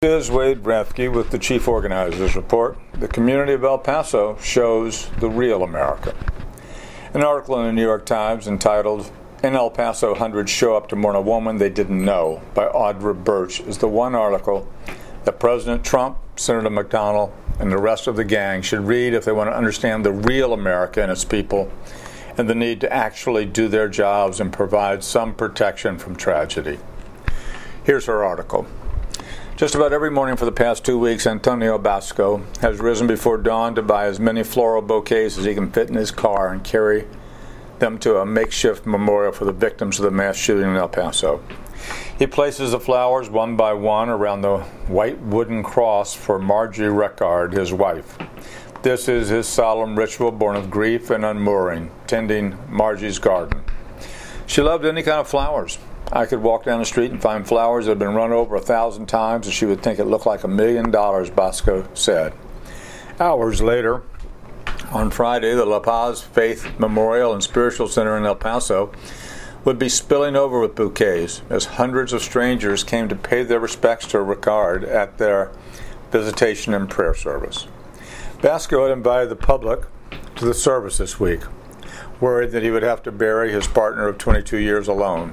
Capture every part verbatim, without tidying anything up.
This is Wade Rathke with the Chief Organizers Report. The community of El Paso shows the real America. An article in the New York Times entitled, "In El Paso, Hundreds Show Up to Mourn a Woman They Didn't Know" by Audra Birch is the one article that President Trump, Senator McDonnell, and the rest of the gang should read if they want to understand the real America and its people and the need to actually do their jobs and provide some protection from tragedy. Here's her article. Just about every morning for the past two weeks, Antonio Basco has risen before dawn to buy as many floral bouquets as he can fit in his car and carry them to a makeshift memorial for the victims of the mass shooting in El Paso. He places the flowers one by one around the white wooden cross for Marjorie Recard, his wife. This is his solemn ritual born of grief and unmooring, tending Margie's garden. She loved any kind of flowers. I could walk down the street and find flowers that had been run over a thousand times, and she would think it looked like a million dollars, Basco said. Hours later, on Friday, the La Paz Faith Memorial and Spiritual Center in El Paso would be spilling over with bouquets as hundreds of strangers came to pay their respects to Recard at their visitation and prayer service. Basco had invited the public to the service this week, worried that he would have to bury his partner of twenty-two years alone.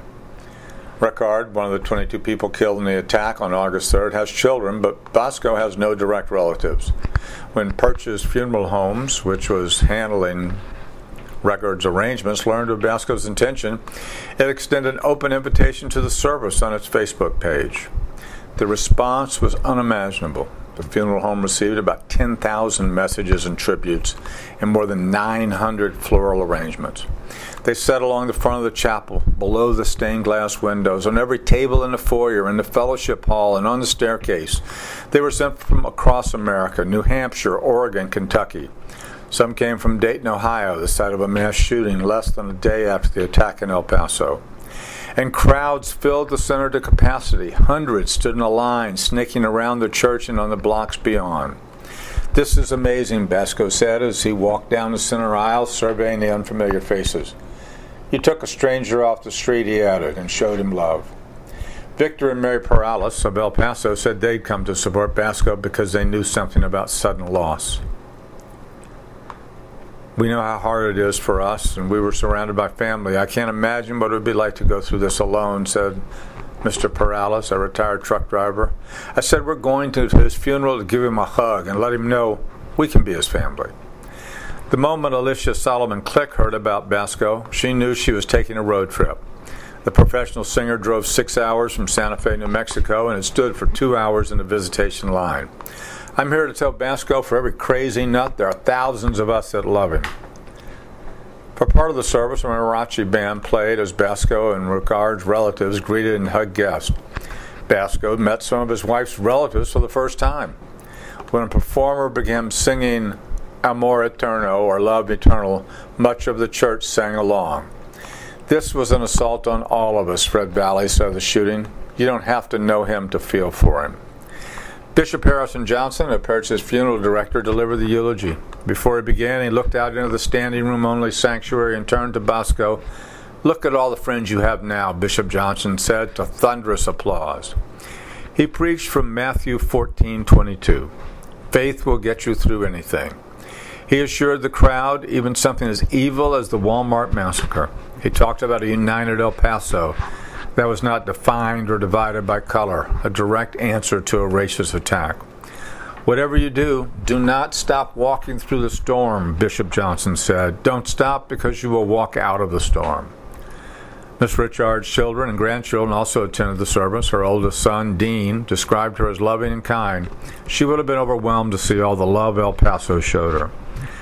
Recard, one of the twenty-two people killed in the attack on August third, has children, but Basco has no direct relatives. When Purchase Funeral Homes, which was handling Recard's arrangements, learned of Basco's intention, it extended an open invitation to the service on its Facebook page. The response was unimaginable. The funeral home received about ten thousand messages and tributes and more than nine hundred floral arrangements. They sat along the front of the chapel, below the stained glass windows, on every table in the foyer, in the fellowship hall, and on the staircase. They were sent from across America, New Hampshire, Oregon, Kentucky. Some came from Dayton, Ohio, the site of a mass shooting less than a day after the attack in El Paso. And crowds filled the center to capacity. Hundreds stood in a line, snaking around the church and on the blocks beyond. "This is amazing," Basco said as he walked down the center aisle, surveying the unfamiliar faces. "You took a stranger off the street," he added, "and showed him love." Victor and Mary Perales of El Paso said they'd come to support Basco because they knew something about sudden loss. "We know how hard it is for us, and we were surrounded by family. I can't imagine what it would be like to go through this alone," said Mister Perales, a retired truck driver. "I said we're going to his funeral to give him a hug and let him know we can be his family." The moment Alicia Solomon Click heard about Basco, she knew she was taking a road trip. The professional singer drove six hours from Santa Fe, New Mexico, and had stood for two hours in the visitation line. "I'm here to tell Basco for every crazy nut there are thousands of us that love him." For part of the service, a mariachi band played as Basco and Recard's relatives greeted and hugged guests. Basco met some of his wife's relatives for the first time. When a performer began singing Amor Eterno, or Love Eternal, much of the church sang along. "This was an assault on all of us," Fred Valley said of the shooting. "You don't have to know him to feel for him." Bishop Harrison Johnson, a Purchase funeral director, delivered the eulogy. Before he began, he looked out into the standing room only sanctuary and turned to Basco. "Look at all the friends you have now," Bishop Johnson said to thunderous applause. He preached from Matthew fourteen twenty-two. Faith will get you through anything. He assured the crowd even something as evil as the Walmart massacre. He talked about a united El Paso that was not defined or divided by color, a direct answer to a racist attack. "Whatever you do, do not stop walking through the storm," Bishop Johnson said. "Don't stop because you will walk out of the storm." Miss Richard's children and grandchildren also attended the service. Her oldest son, Dean, described her as loving and kind. She would have been overwhelmed to see all the love El Paso showed her.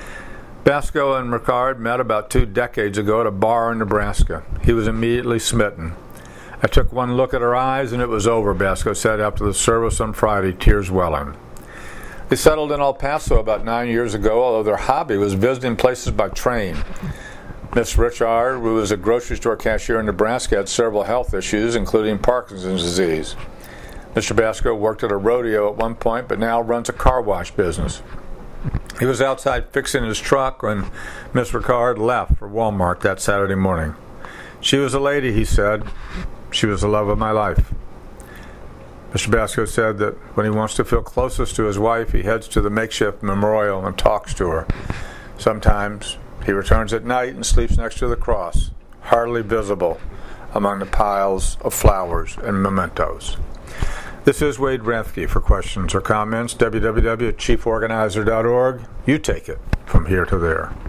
Basco and Recard met about two decades ago at a bar in Nebraska. He was immediately smitten. "I took one look at her eyes and it was over," Basco said after the service on Friday, tears welling. They settled in El Paso about nine years ago, although their hobby was visiting places by train. Miss Richard, who was a grocery store cashier in Nebraska, had several health issues, including Parkinson's disease. Mister Basco worked at a rodeo at one point, but now runs a car wash business. He was outside fixing his truck when Miss Recard left for Walmart that Saturday morning. "She was a lady," he said. "She was the love of my life." Mister Basco said that when he wants to feel closest to his wife, he heads to the makeshift memorial and talks to her. Sometimes he returns at night and sleeps next to the cross, hardly visible among the piles of flowers and mementos. This is Wade Renthke. For questions or comments, w w w dot chief organizer dot org. You take it from here to there.